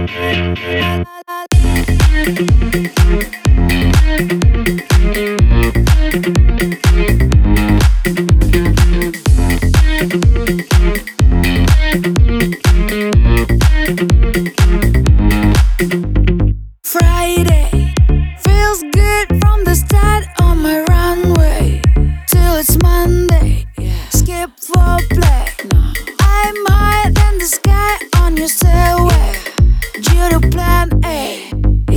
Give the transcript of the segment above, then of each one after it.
Friday feels good from the start on my runway till it's Monday. Skip foreplay. I'm higher than the sky on your stairway. Due to plan A.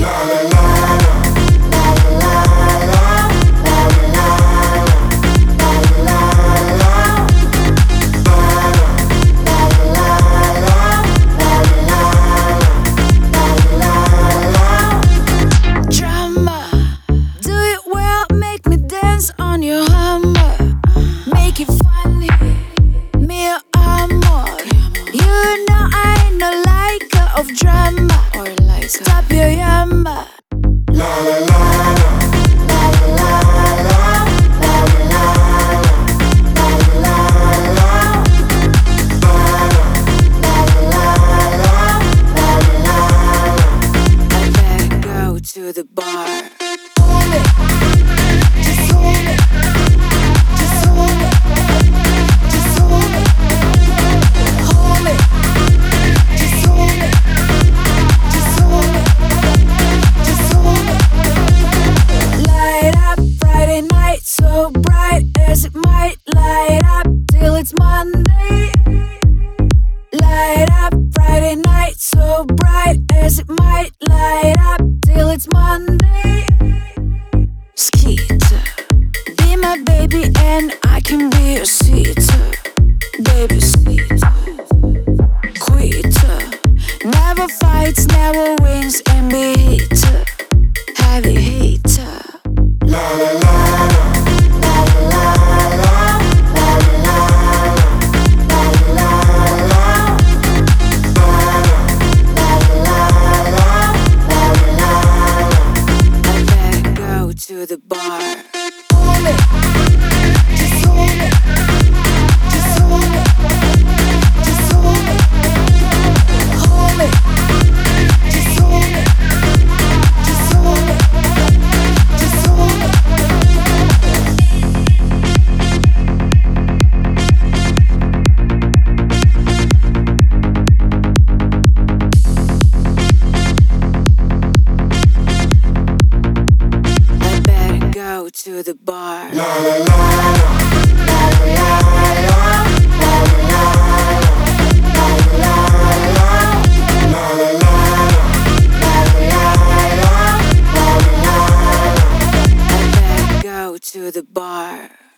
On your Hummer, make it funny, me amor. You know I ain't no liker of drama, or like stop your yammer. La la la la, la la la, la la la, I better go to the bar. Hold it. So bright as it might light up till it's Monday. Light up Friday night, so bright as it might light up till it's Monday. Skeeter, be my baby and I can be your seater. Baby seater, quitter, never fights, never wins, and be heater, heavy heater. La la la. To the bar. Hold it. Just hold it. Just hold it. Just hold it. Hold it. Just hold it. Just hold it. Just hold it. To the bar. La la la la, la la la, la la la, la la la, I better go to the bar.